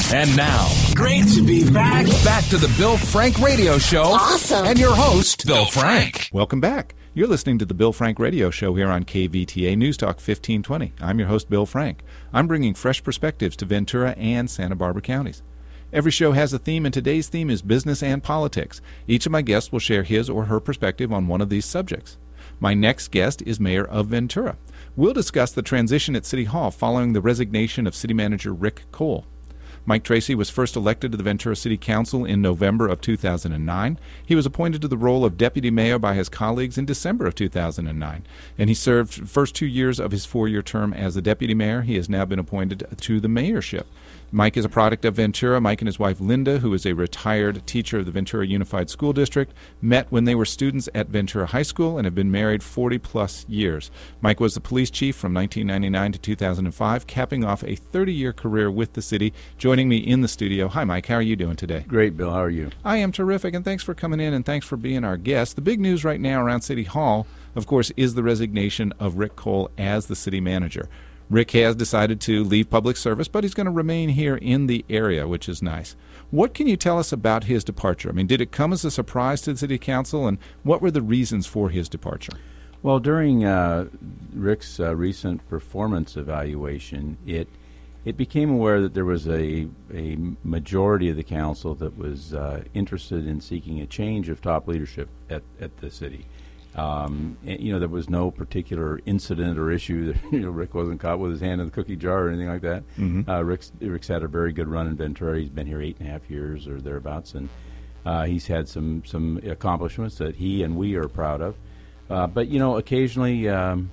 And now, Great to be back. back to the Bill Frank Radio Show. Awesome. And your host, Bill Frank. Welcome back. You're listening to the Bill Frank Radio Show here on KVTA News Talk 1520. I'm your host, Bill Frank. I'm bringing fresh perspectives to Ventura and Santa Barbara counties. Every show has a theme, and today's theme is business and politics. Each of my guests will share his or her perspective on one of these subjects. My next guest is Mayor of Ventura. We'll discuss the transition at City Hall following the resignation of City Manager Rick Cole. Mike Tracy was first elected to the Ventura City Council in November of 2009. He was appointed to the role of deputy mayor by his colleagues in December of 2009. And he served the first 2 years of his four-year term as the deputy mayor. He has now been appointed to the mayorship. Mike is a product of Ventura. Mike and his wife Linda, who is a retired teacher of the Ventura Unified School District, met when they were students at Ventura High School and have been married 40-plus years. Mike was the police chief from 1999 to 2005, capping off a 30-year career with the city. Joining me in the studio. Hi, Mike. How are you doing today? Great, Bill. How are you? I am terrific, and thanks for coming in, and thanks for being our guest. The big news right now around City Hall, of course, is the resignation of Rick Cole as the city manager. Rick has decided to leave public service, but he's going to remain here in the area, which is nice. What can you tell us about his departure? I mean, did it come as a surprise to the city council, and what were the reasons for his departure? Well, during Rick's recent performance evaluation, it became aware that there was a majority of the council that was interested in seeking a change of top leadership at the city. And, there was no particular incident or issue that Rick wasn't caught with his hand in the cookie jar or anything like that. Mm-hmm. Rick's had a very good run in Ventura. He's been here 8.5 years or thereabouts, and he's had some accomplishments that he and we are proud of. But occasionally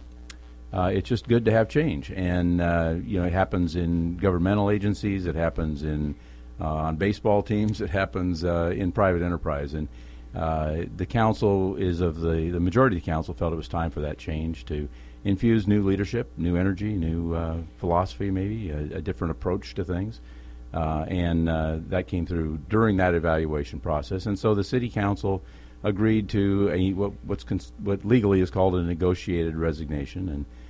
it's just good to have change, and it happens in governmental agencies. It happens on baseball teams. It happens in private enterprise, and the council the majority of the council felt it was time for that change to infuse new leadership, new energy, new philosophy, maybe a different approach to things, and that came through during that evaluation process. And so the city council agreed to what legally is called a negotiated resignation,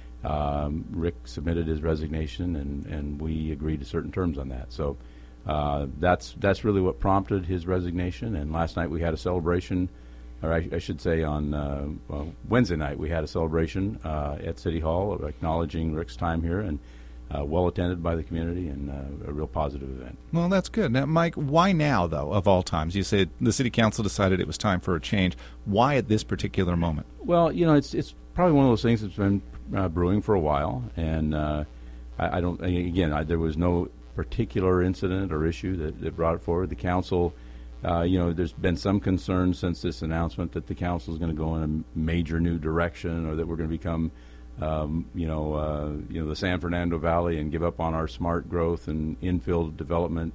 and Rick submitted his resignation, and we agreed to certain terms on that. So that's really what prompted his resignation. And last night we had a celebration, or I should say on Wednesday night we had a celebration at City Hall acknowledging Rick's time here, and well attended by the community, and a real positive event. Well, that's good. Now, Mike, why now, though, of all times? You said the city council decided it was time for a change. Why at this particular moment? Well, it's probably one of those things that's been brewing for a while, and there was no particular incident or issue that brought it forward. The council, there's been some concern since this announcement that the council is going to go in a major new direction, or that we're going to become the San Fernando Valley and give up on our smart growth and infill development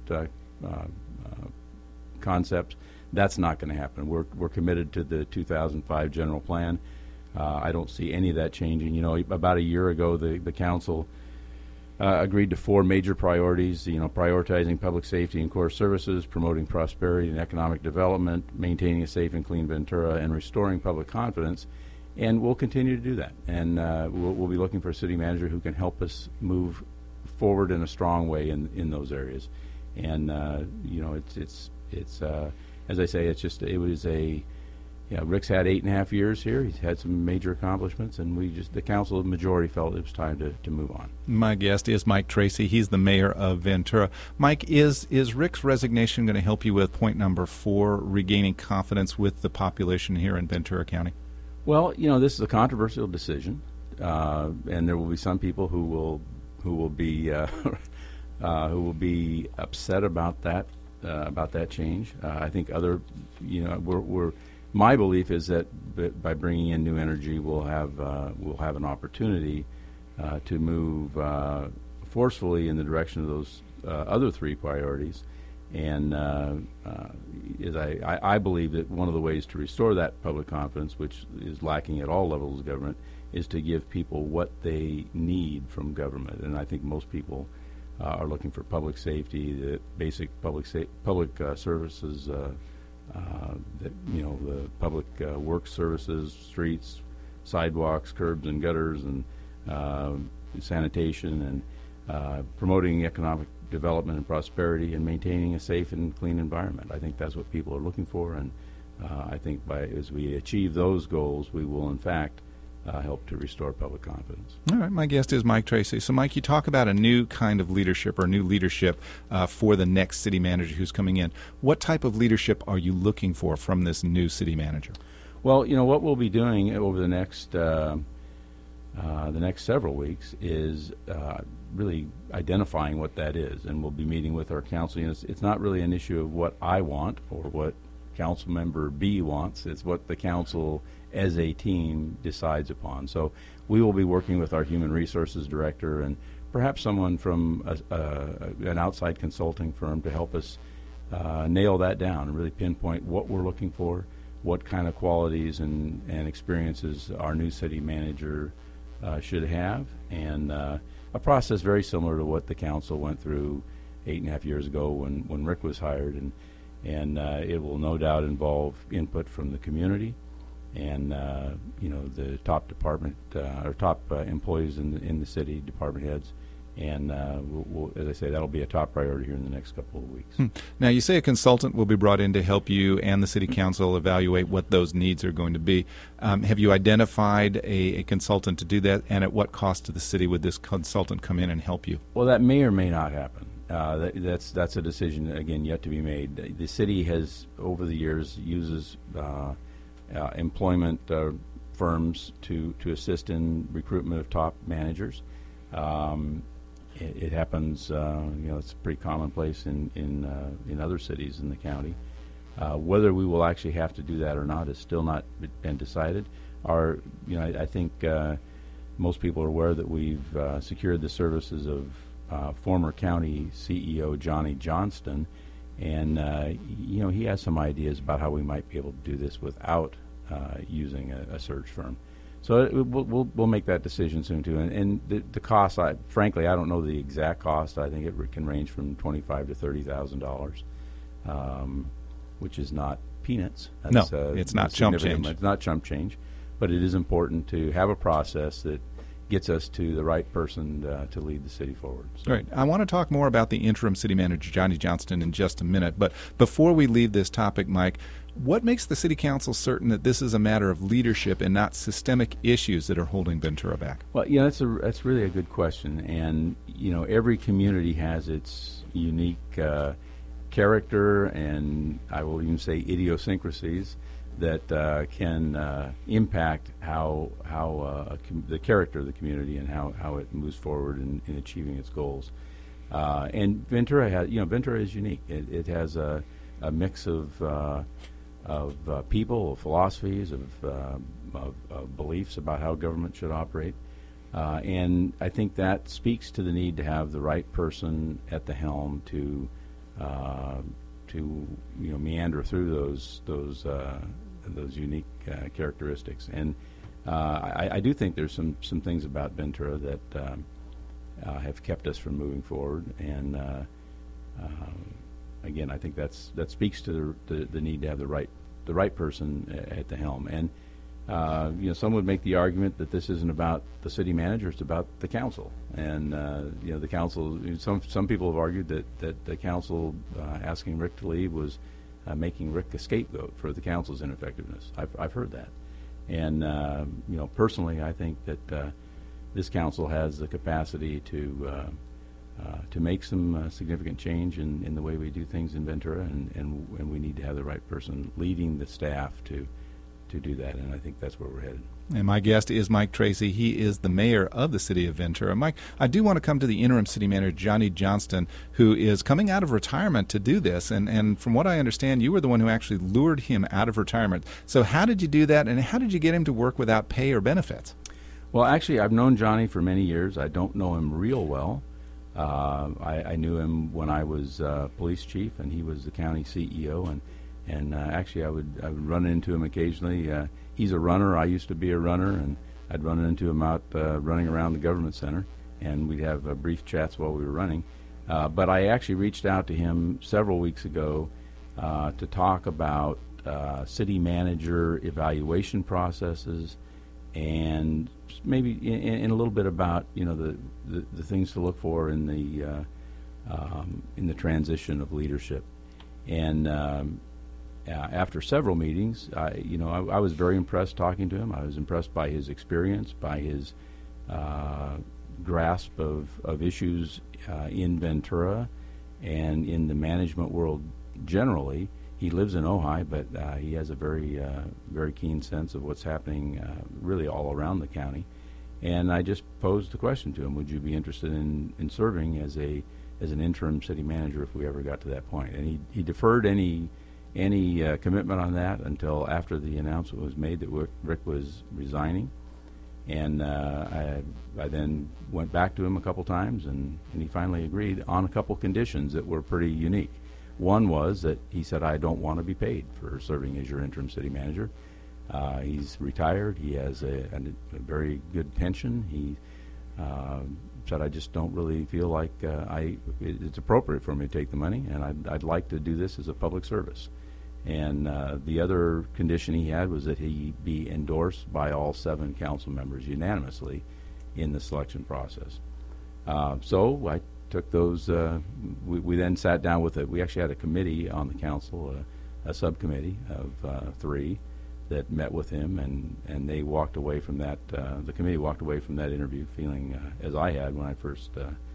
concepts. That's not going to happen. We're committed to the 2005 general plan. I don't see any of that changing. About a year ago, the council agreed to 4 major priorities, prioritizing public safety and core services, promoting prosperity and economic development, maintaining a safe and clean Ventura, and restoring public confidence. And we'll continue to do that. And we'll be looking for a city manager who can help us move forward in a strong way in those areas. And, it's as I say, Rick's had 8.5 years here. He's had some major accomplishments, and the council majority felt it was time to move on. My guest is Mike Tracy. He's the mayor of Ventura. Mike, is Rick's resignation going to help you with point number 4, regaining confidence with the population here in Ventura County? Well, this is a controversial decision, and there will be some people who will be upset about that change. I think my belief is that by bringing in new energy, we'll have an opportunity to move forcefully in the direction of those other 3 priorities. And I believe that one of the ways to restore that public confidence, which is lacking at all levels of government, is to give people what they need from government. And I think most people are looking for public safety, the basic public services, the public work services, streets, sidewalks, curbs and gutters, and sanitation, and promoting economic development and prosperity and maintaining a safe and clean environment. I think that's what people are looking for, and I think as we achieve those goals, we will, in fact, help to restore public confidence. All right, my guest is Mike Tracy. So, Mike, you talk about a new kind of leadership or new leadership for the next city manager who's coming in. What type of leadership are you looking for from this new city manager? Well, what we'll be doing over the next several weeks is really identifying what that is, and we'll be meeting with our council. It's not really an issue of what I want or what Council Member B wants. It's what the council as a team decides upon. So we will be working with our Human Resources Director and perhaps someone from an outside consulting firm to help us nail that down and really pinpoint what we're looking for, what kind of qualities and experiences our new city manager should have, and a process very similar to what the council went through 8.5 years ago when Rick was hired, and it will no doubt involve input from the community and the top department or top employees in the city, department heads. And we'll, as I say, that'll be a top priority here in the next couple of weeks. Now, you say a consultant will be brought in to help you and the City Council evaluate what those needs are going to be. Have you identified a consultant to do that, and at what cost to the city would this consultant come in and help you? Well, that may or may not happen. That's a decision, again, yet to be made. The city has, over the years, uses employment firms to assist in recruitment of top managers. It happens, it's pretty commonplace in other cities in the county. Whether we will actually have to do that or not is still not been decided. I think most people are aware that we've secured the services of former county CEO Johnny Johnston, and he has some ideas about how we might be able to do this without using a search firm. So we'll make that decision soon too, and the cost. Frankly, I don't know the exact cost. I think it can range from $25,000 to $30,000, which is not peanuts. That's, no, it's not chump change. It's not chump change, but it is important to have a process that gets us to the right person to lead the city forward. So. Right. I want to talk more about the interim city manager, Johnny Johnston, in just a minute. But before we leave this topic, Mike, what makes the City Council certain that this is a matter of leadership and not systemic issues that are holding Ventura back? Well, that's really a good question. And, every community has its unique character, and I will even say idiosyncrasies that can impact how the character of the community and how it moves forward in achieving its goals. And Ventura is unique. It has a mix of people, of philosophies, of beliefs about how government should operate, and I think that speaks to the need to have the right person at the helm to meander through those unique characteristics. And I do think there's some things about Ventura that have kept us from moving forward, and again, I think that speaks to the need to have the right person at the helm. And some would make the argument that this isn't about the city manager; it's about the council. And the council. Some people have argued that the council asking Rick to leave was making Rick a scapegoat for the council's ineffectiveness. I've heard that, and personally, I think that this council has the capacity to make some significant change in the way we do things in Ventura, and we need to have the right person leading the staff to do that, and I think that's where we're headed. And my guest is Mike Tracy. He is the mayor of the city of Ventura. Mike, I do want to come to the interim city manager, Johnny Johnston, who is coming out of retirement to do this, and from what I understand, you were the one who actually lured him out of retirement. So how did you do that, and how did you get him to work without pay or benefits? Well, actually, I've known Johnny for many years. I don't know him real well. I knew him when I was police chief, and he was the county CEO, and actually I would run into him occasionally. He's a runner. I used to be a runner, and I'd run into him out running around the government center, and we'd have brief chats while we were running. But I actually reached out to him several weeks ago to talk about city manager evaluation processes, and maybe in a little bit about the things to look for in in the transition of leadership. And after several meetings, I was very impressed talking to him. I was impressed by his experience, by his grasp of issues in Ventura and in the management world generally. He lives in Ojai, but he has a very keen sense of what's happening really all around the county. And I just posed the question to him: would you be interested in serving as an interim city manager if we ever got to that point? And he deferred any commitment on that until after the announcement was made that Rick was resigning. And I then went back to him a couple times, and he finally agreed on a couple conditions that were pretty unique. One was that he said, I don't want to be paid for serving as your interim city manager. He's retired. He has a very good pension. He said, I just don't really feel like it's appropriate for me to take the money, and I'd like to do this as a public service. And the other condition he had was that he be endorsed by all 7 council members unanimously in the selection process. So I took those. We then sat down with it. We actually had a committee on the council, a subcommittee of 3 that met with him, and they walked away from that. The committee walked away from that interview feeling as I had when I first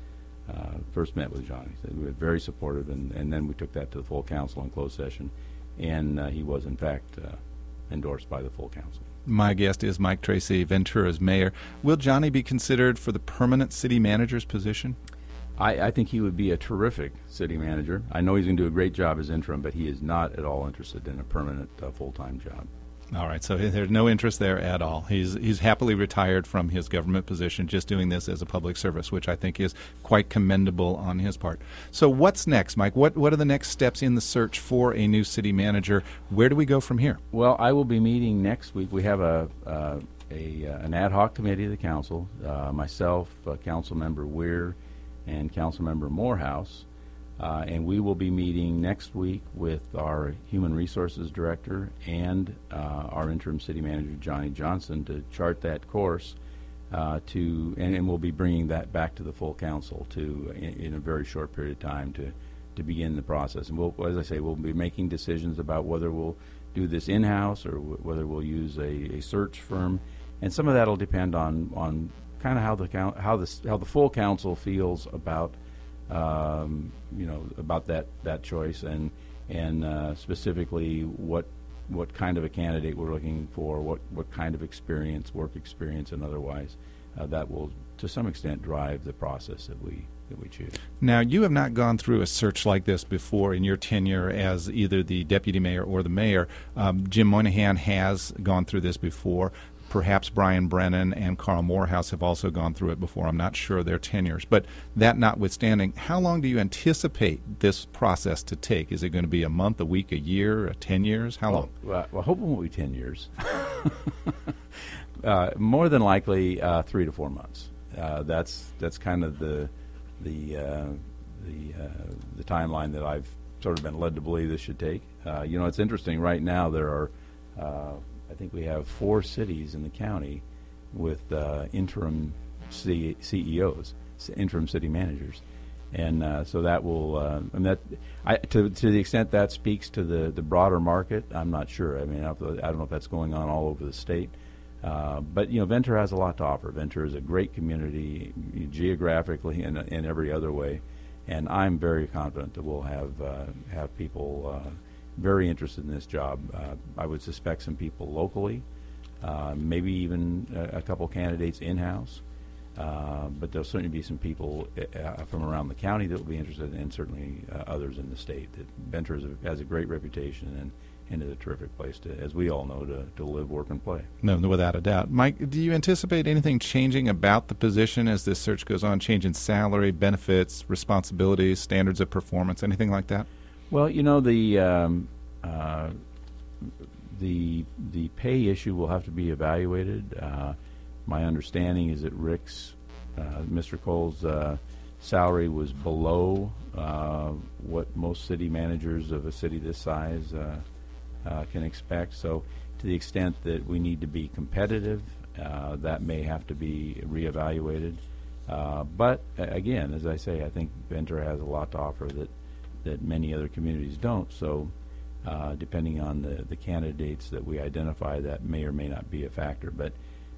met with Johnny. So we were very supportive, and then we took that to the full council in closed session, and he was in fact endorsed by the full council. My guest is Mike Tracy, Ventura's mayor. Will Johnny be considered for the permanent city manager's position? I think he would be a terrific city manager. I know he's going to do a great job as interim, but he is not at all interested in a permanent full-time job. All right, so there's no interest there at all. He's happily retired from his government position, just doing this as a public service, which I think is quite commendable on his part. So what's next, Mike? What are the next steps in the search for a new city manager? Where do we go from here? Well, I will be meeting next week. We have an ad hoc committee of the council, myself, Council Member Weir, and Council Member Morehouse. And we will be meeting next week with our Human Resources Director and our interim city manager, Johnny Johnson, to chart that course and we'll be bringing that back to the full council in a very short period of time to begin the process. And as I say, we'll be making decisions about whether we'll do this in-house or whether we'll use a search firm. And some of that will depend on kind of how the full council feels about about that choice, and specifically what kind of a candidate we're looking for, what kind of experience, work experience, and otherwise, that will to some extent drive the process that we choose. Now, you have not gone through a search like this before in your tenure as either the deputy mayor or the mayor. Jim Moynihan has gone through this before. Perhaps Brian Brennan and Carl Morehouse have also gone through it before. I'm not sure their tenures. But that notwithstanding, how long do you anticipate this process to take? Is it going to be a month, a week, a year, 10 years? How long? Well, I hope it won't be 10 years. More than likely 3 to 4 months. That's kind of the timeline that I've sort of been led to believe this should take. It's interesting. Right now there are I think we have 4 cities in the county with interim CEOs, interim city managers, and so that will. To the extent that speaks to the broader market, I'm not sure. I mean, I don't know if that's going on all over the state, but Ventura has a lot to offer. Ventura is a great community geographically and in every other way, and I'm very confident that we'll have people. Very interested in this job. I would suspect some people locally, maybe even a couple candidates in-house, but there'll certainly be some people from around the county that will be interested, and certainly others in the state. That Ventura has a great reputation and is a terrific place to, as we all know, to live, work, and play. No, without a doubt. Mike, do you anticipate anything changing about the position as this search goes on, change in salary, benefits, responsibilities, standards of performance, anything like that? Well, the pay issue will have to be evaluated. My understanding is that Mr. Cole's salary was below what most city managers of a city this size can expect. So to the extent that we need to be competitive, that may have to be reevaluated. But again, as I say, I think Ventura has a lot to offer that many other communities don't. So depending on the candidates that we identify, that may or may not be a factor. But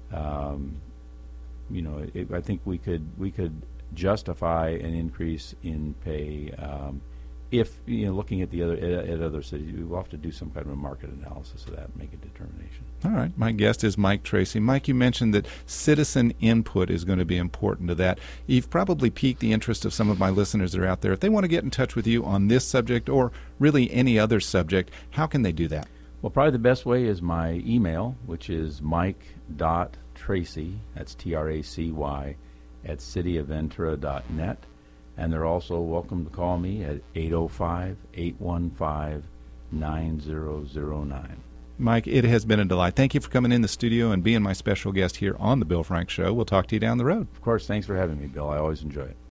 I think we could justify an increase in pay if looking at other cities. We'll have to do some kind of a market analysis of that and make a determination. All right. My guest is Mike Tracy. Mike, you mentioned that citizen input is going to be important to that. You've probably piqued the interest of some of my listeners that are out there. If they want to get in touch with you on this subject or really any other subject, how can they do that? Well, probably the best way is my email, which is mike.tracy, that's Tracy, at cityofventura.net. And they're also welcome to call me at 805-815-9009. Mike, it has been a delight. Thank you for coming in the studio and being my special guest here on The Bill Frank Show. We'll talk to you down the road. Of course. Thanks for having me, Bill. I always enjoy it.